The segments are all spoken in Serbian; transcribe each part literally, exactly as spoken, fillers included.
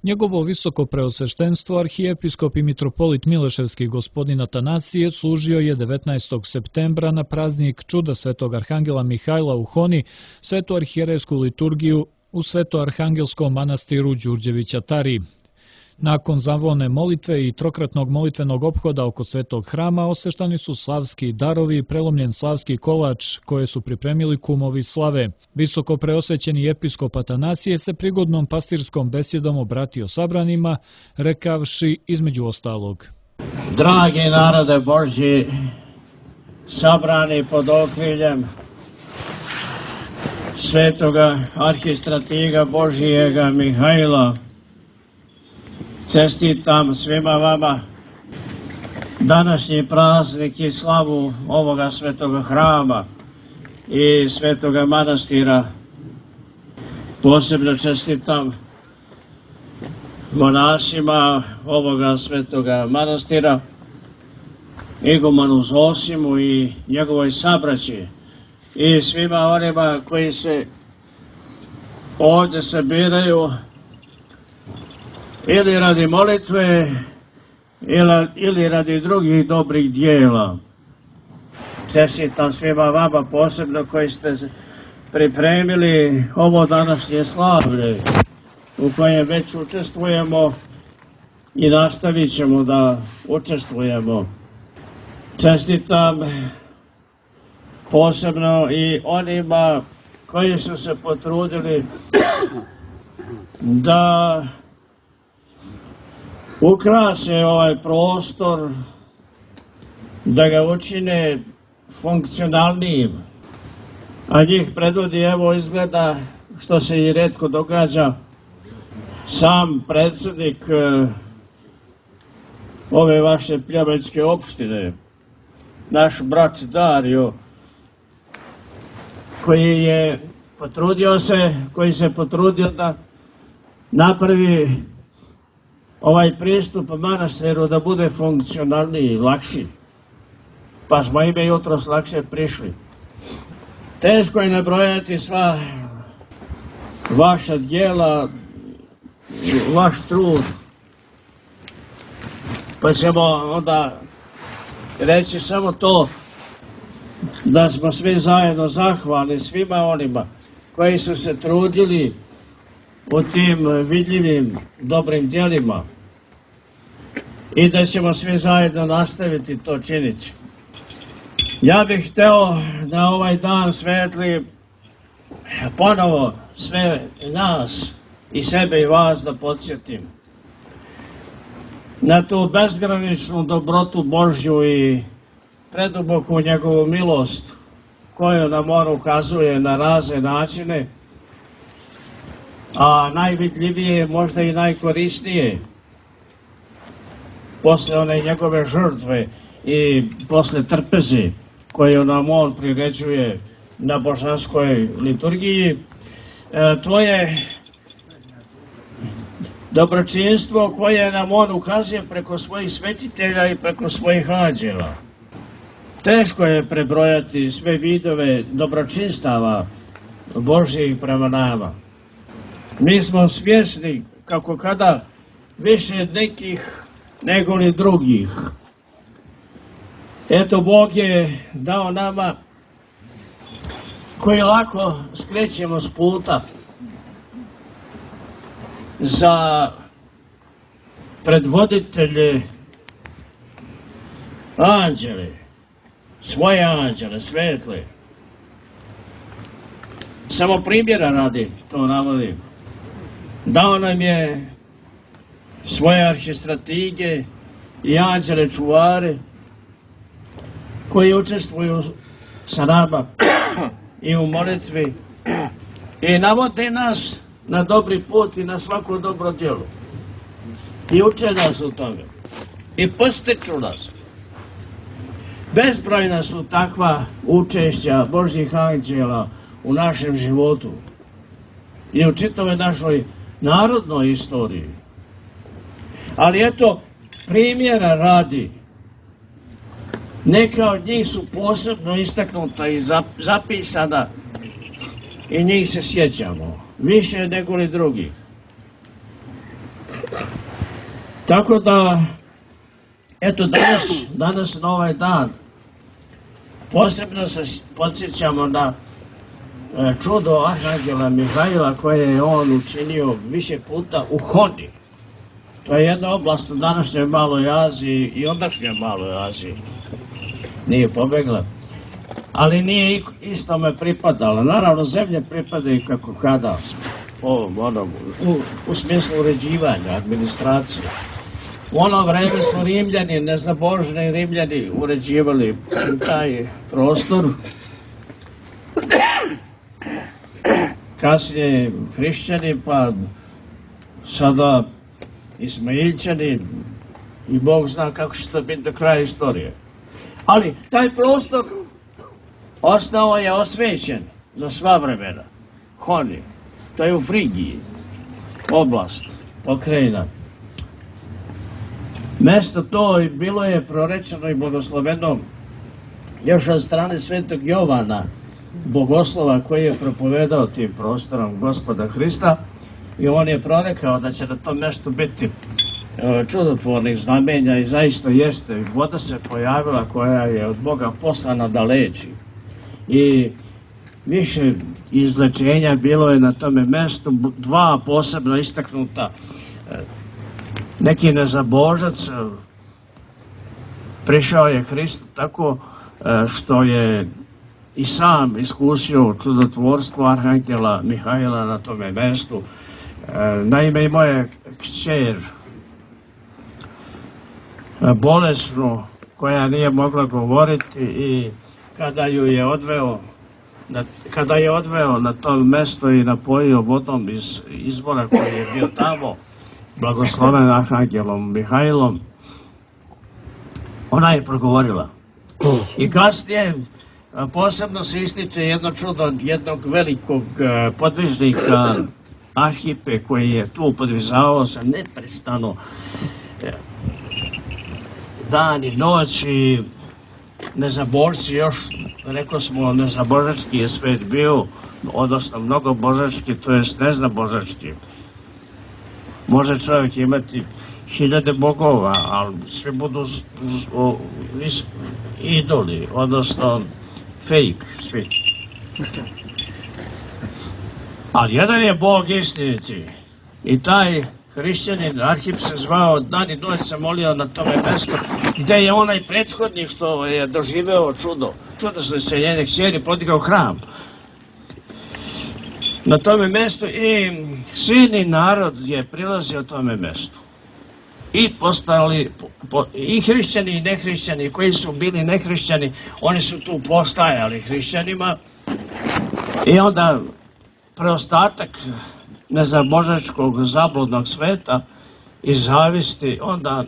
Njegovo visoko preosveštenstvo, arhijepiskop i mitropolit Mileševski gospodin Atanasije, služio je devetnaestog septembra na praznik čuda svetog arhangela Mihajla u Honi, svetu arhijerejsku liturgiju u svetoarhangelskom manastiru Đurđevića Tari. Nakon zavone molitve i trokratnog molitvenog ophoda oko svetog hrama osveštani su slavski darovi i prelomljen slavski kolač koje su pripremili kumovi slave. Visoko preosvećeni episkop Atanasije se prigodnom pastirskom besjedom obratio sabranima, rekavši između ostalog: Dragi narode Božji, sabrani pod okriljem svetoga arhistratiga Božijega Mihajla, čestitam svima vama današnji praznik i slavu ovoga svetoga hrama i svetoga manastira. Posebno čestitam monasima ovoga svetoga manastira, igumanu Zosimu i njegovoj sabraći i svima onima koji se ovdje sabiraju ili radi molitve, ili radi drugih dobrih dijela. Čestitam svima vama, posebno koji ste pripremili ovo današnje slavlje u kojem već učestvujemo i nastavit ćemo da učestvujemo. Čestitam posebno i onima koji su se potrudili da ukrase ovaj prostor, da ga učine funkcionalnijim, a njih predvodi, evo izgleda, što se i retko događa, sam predsjednik ove vaše pljemenske opštine, naš brat Dario, koji je potrudio se, koji se potrudio da napravi ovaj pristup manastiru da bude funkcionalniji, lakši. Pa smo ime jutros lakše prišli. Teško je nabrojati sva vaša djela, vaš trud. Pa ćemo onda reći samo to da smo svi zajedno zahvalni svima onima koji su se trudili u tim vidljivim dobrim djelima i da ćemo svi zajedno nastaviti to činiti. Ja bih hteo da ovaj dan svetli ponovo sve nas i sebe i vas da podsjetim na tu bezgraničnu dobrotu Božju i preduboku njegovu milost koju nam on ukazuje na razne načine, a najvidljivije, možda i najkorisnije, posle one njegove žrtve i posle trpeze koju nam on priređuje na božanskoj liturgiji, to je dobročinstvo koje nam on ukazuje preko svojih svetitelja i preko svojih anđela. Teško je prebrojati sve vidove dobročinstava Božjih prema nama. Mi smo svjesni kako kada više nekih nego li drugih. Eto, Bog je dao nama koji lako skrećemo s puta za predvoditelje anđele, svoje anđele, svetle. Samo primjera radi to navodim. Dao nam je svoje arhistratige i anđele čuvare koji učestvuju sa nama i u molitvi i navode nas na dobri put i na svako dobro djelo. I uče nas u tome. I postiču nas. Bezbrojna su takva učešća Božjih anđela u našem životu i u čitavoj našoj narodnoj istoriji. Ali eto, primjera radi, neka od njih su posebno istaknuta i zapisana i njih se sjećamo, više nego li drugih. Tako da, eto danas, danas na ovaj dan, posebno se podsjećamo na čudo Arhangela Mihajla koje je on učinio više puta u Honi. To je jedna oblast u današnjoj Maloj Aziji i ondašnjoj Maloj Aziji. Nije pobegla. Ali nije istome pripadala. Naravno, zemlje pripadaju kako kada, ovom, onom, u, u smislu uređivanja, administracije. U ono vreme su Rimljani, nezabožni Rimljani, uređivali taj prostor. Kasnije hrišćani, pa sada Ismailčani i Bog zna kako će to biti do kraja istorije. Ali taj prostor ostao je osvećen za sva vremena. Honi, to je u Frigiji, oblast, pokrajina. Mesto to bilo je prorečeno i blagosloveno još od strane svetog Jovana, bogoslova koji je propovedao tim prostorom Gospoda Hrista, i on je prorekao da će na tom mjestu biti čudotvornih znamenja i zaista jeste. Voda se pojavila koja je od Boga poslana da leči. I više izlečenja bilo je na tome mjestu, dva posebno istaknuta. Neki nezabožac prišao je Hristu tako što je i sam iskusio čudotvorstvo Arhangela Mihajla na tome mjestu. Naime, imao je kćer bolesnu koja nije mogla govoriti i kada ju je odveo na, kada je odveo na to mjesto i napojio vodom iz izvora koji je bio tamo, blagosloven Arhangelom Mihajlom, ona je progovorila. I kasnije posebno se ističe jedno čudo jednog velikog podvižnika Arhipe koji je tu podvizavao se neprestano dan i noć i nezabožci još, rekao smo, nezabožački je svet bio, odnosno mnogo božački, to jest neznabožački. Može čovjek imati hiljade bogova, ali svi budu z, z, o, iz, idoli, odnosno fake svi. Ali jedan je Bog istiniti i taj hrišćanin Arhip se zvao, dan i noć se molio na tome mjestu gdje je onaj prethodnik što je doživeo čudo, čudesno iseljenje kćeri, podigao hram na tome mjestu i silni narod je prilazio tome mjestu. I postali, po, i hrišćani i nehrišćani, koji su bili nehrišćani, oni su tu postajali hrišćanima i onda preostatak nezabožačkog zabludnog sveta i zavisti onda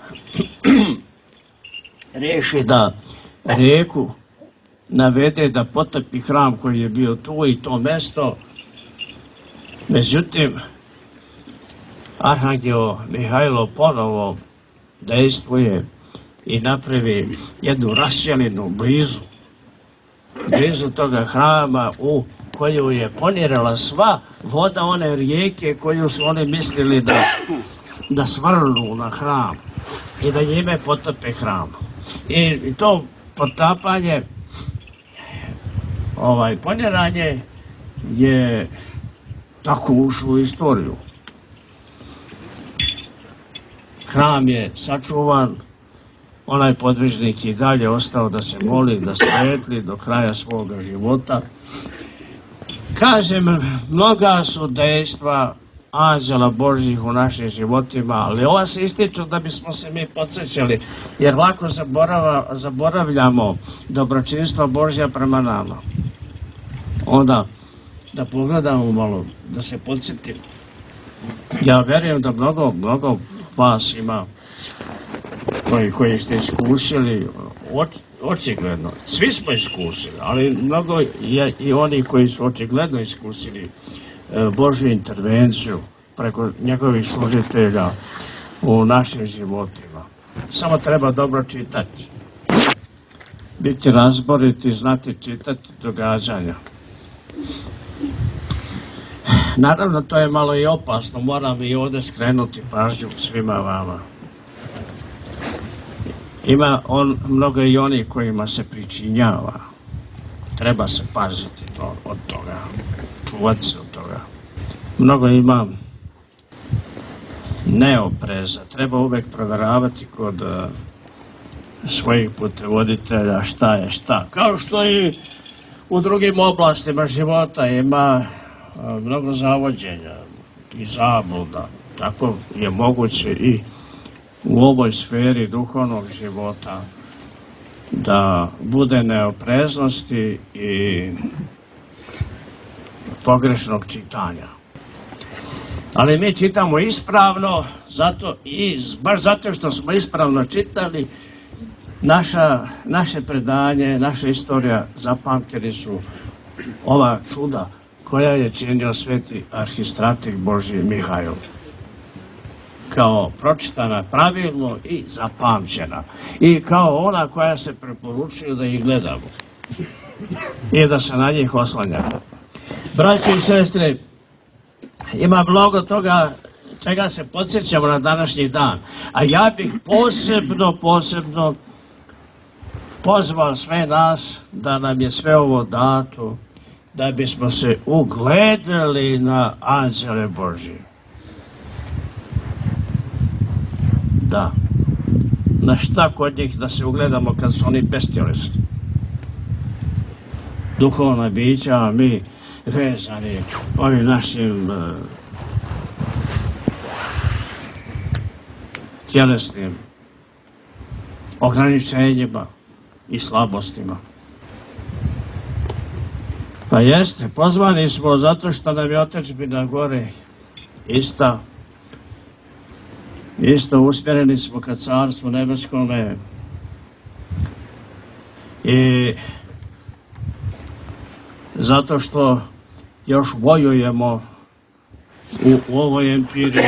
riješi da rijeku navede da potopi hram koji je bio tu i to mjesto. Međutim, Arhangel Mihajlo ponovo dejstvuje i napravi jednu raščelinu blizu, blizu toga hrama u koju je ponirala sva voda one rijeke koju su oni mislili da, da svrnu na hram i da njime potope hram. I, i to potapanje, ovaj, poniranje je tako ušlo u istoriju. Hram je sačuvan, onaj podvižnik i dalje ostao da se moli, da svetli do kraja svoga života. Kažem, mnoga su dejstva anđela Božjih u našim životima, ali ova se ističu da bismo se mi podsjećali, jer lako zaborava, zaboravljamo dobročinstva Božja prema nama. Onda, da pogledamo malo, da se podsjetimo. Ja verujem da mnogo, mnogo vas ima koji, koji ste iskušili, oč, očigledno, svi smo iskusili, ali mnogo je i oni koji su očigledno iskusili e, Božju intervenciju preko njegovih služitelja u našim životima. Samo treba dobro čitati, biti razboriti, znati čitati događanja. Naravno, to je malo i opasno, moram i ovdje skrenuti pažnju svima vama. Ima on, mnogo i oni kojima se pričinjava. Treba se paziti to, od toga, čuvati se od toga. Mnogo ima neopreza, treba uvijek provjeravati kod uh, svojih putevoditelja šta je šta. Kao što i u drugim oblastima života ima uh, mnogo zavođenja i zabluda. Tako je moguće i u ovoj sferi duhovnog života da bude neopreznosti i pogrešnog čitanja. Ali mi čitamo ispravno, zato i baš zato što smo ispravno čitali, naša, naše predanje, naša istorija zapamtili su ova čuda koja je činio sveti arhistratik Božji Mihajlo. Kao pročitana pravilno i zapamćena. I kao ona koja se preporučuje da ih gledamo. I da se na njih oslanjamo. Braći i sestre, ima mnogo toga čega se podsjećamo na današnji dan. A ja bih posebno, posebno pozvao sve nas da nam je sve ovo dato, da bismo se ugledali na anđele Božje. Da. Na šta kod njih da se ugledamo kad su oni bestjelesni? Duhovna bića, a mi vezani ovim našim uh, tjelesnim ograničenjima i slabostima. Pa jeste, pozvani smo zato što nam je otadžbina gore ista. Isto usmjereni smo ka carstvu nebeskome i zato što još vojujemo u, u ovoj empiriji,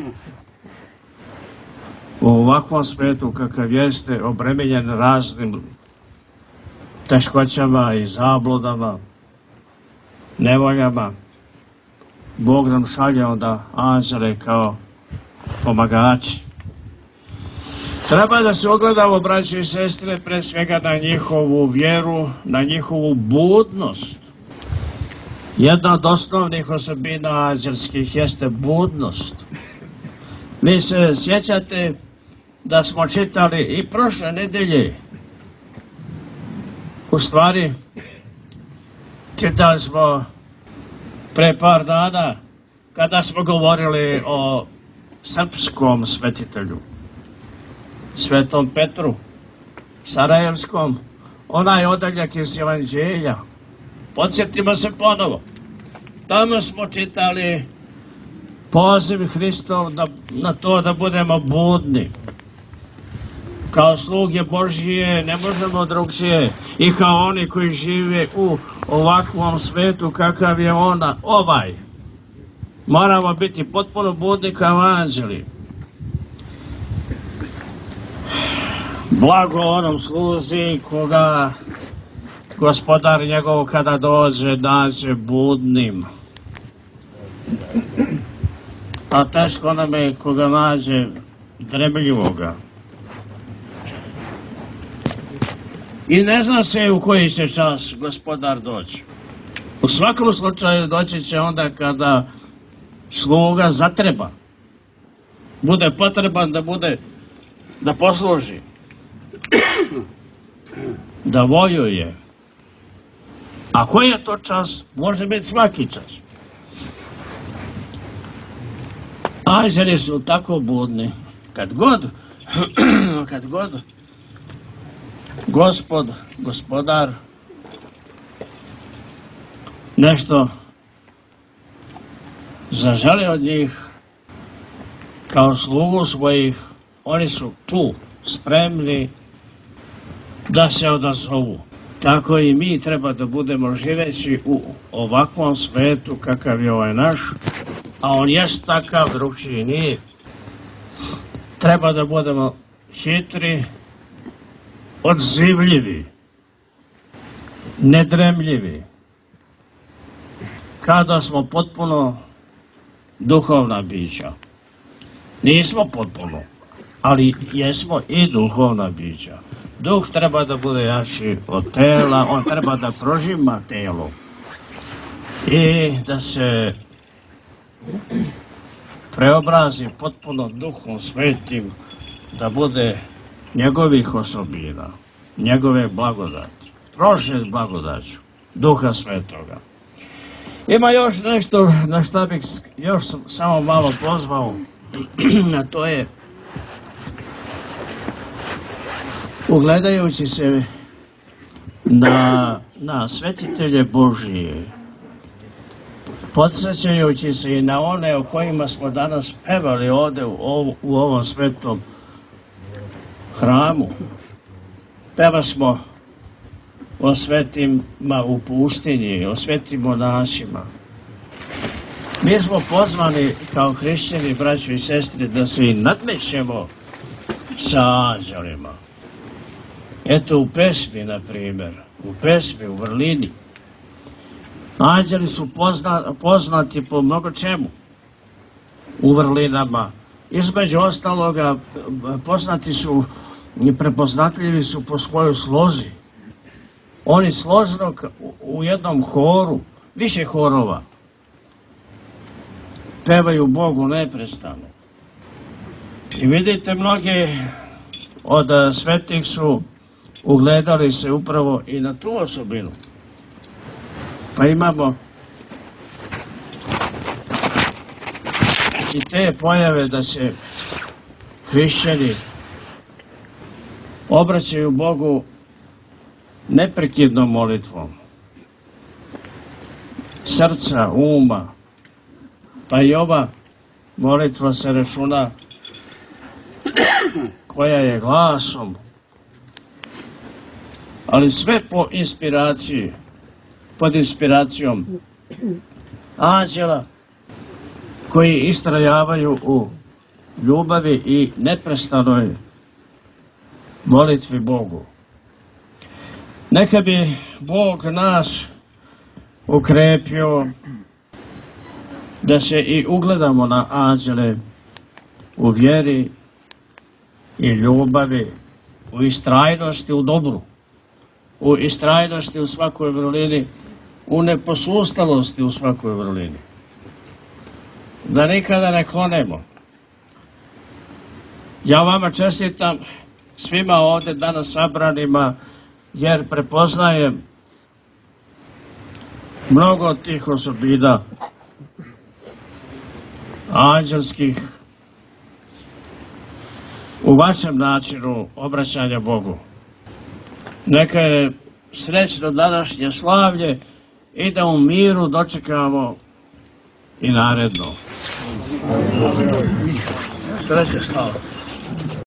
u ovakvom svetu kakav jeste, obremenjen raznim teškoćama i zabludama, nevoljama. Bog nam šalje onda anđele kao pomagači. Treba da se ogledamo, braći i sestre, pre svega na njihovu vjeru, na njihovu budnost. Jedna od osnovnih osobina anđelskih jeste budnost. Vi se sjećate da smo čitali i prošle nedelje. U stvari, čitali smo pre par dana kada smo govorili o srpskom svetitelju, Svetom Petru, Sarajevskom, onaj odaljak iz Evanđelja. Podsjetimo se ponovo. Tamo smo čitali poziv Hristov da, na to da budemo budni. Kao sluge Božije ne možemo drugčije i kao oni koji žive u ovakvom svetu kakav je ona, ovaj. Moramo biti potpuno budni kao anđeli. Blago onom sluzi koga gospodar njegov kada dođe nađe budnim. A teško nam je koga nađe dremljivoga. I ne zna se u koji će čas gospodar doći. U svakom slučaju doći će onda kada sluga zatreba. Bude potreban da bude, da posluži. Da vojuje. A koji je to čas? Može biti svaki čas. Anđeli su tako budni. Kad god, kad god Gospod, gospodar nešto zaželi od njih kao slugu svojih, oni su tu spremni da se odazovu. Tako i mi treba da budemo živeći u ovakvom svetu kakav je ovaj naš, a on jest takav, drugčiji nije. Treba da budemo hitri, odzivljivi, nedremljivi. Kada smo potpuno duhovna bića. Nismo potpuno, ali jesmo i duhovna bića. Duh treba da bude jači od tela, on treba da prožima telo i da se preobrazi potpuno Duhom Svetim, da bude njegovih osobina, njegove blagodati, prožet blagodaću Duha Svetoga. Ima još nešto na što bih još samo malo pozvao, a to je ugledajući se na, na svetitelje Božije, podsjećajući se i na one o kojima smo danas pevali ovde u, ovu, u ovom svetom hramu. Peva smo o svetima u pustinji, o svetim monasima. Mi smo pozvani kao hrišćani, braćo i sestre, da se i nadmećemo sa anđelima. Eto u pesmi, na primjer, u pesmi, u vrlini. Anđeli su pozna, poznati po mnogo čemu u vrlinama. Između ostaloga, poznati su i prepoznatljivi su po svojoj slozi. Oni složno u jednom horu, više horova, pevaju Bogu neprestano. I vidite, mnogi od svetih su ugledali se upravo i na tu osobinu. Pa imamo i te pojave da se hrišćani obraćaju Bogu neprekidnom molitvom srca, uma, pa i ova molitva se računa koja je glasom, ali sve po inspiraciji, pod inspiracijom anđela koji istrajavaju u ljubavi i neprestanoj molitvi Bogu. Neka bi Bog nas ukrepio da se i ugledamo na anđele u vjeri i ljubavi, u istrajnosti u dobru, u istrajnosti u svakoj vrlini, u neposustalosti u svakoj vrlini. Da nikada ne klonemo. Ja vama čestitam, svima ovde danas sabranima, jer prepoznajem mnogo od tih osobina anđelskih u vašem načinu obraćanja Bogu. Neka je srećno današnje slavlje i da u miru dočekamo i naredno. Sreće, slava.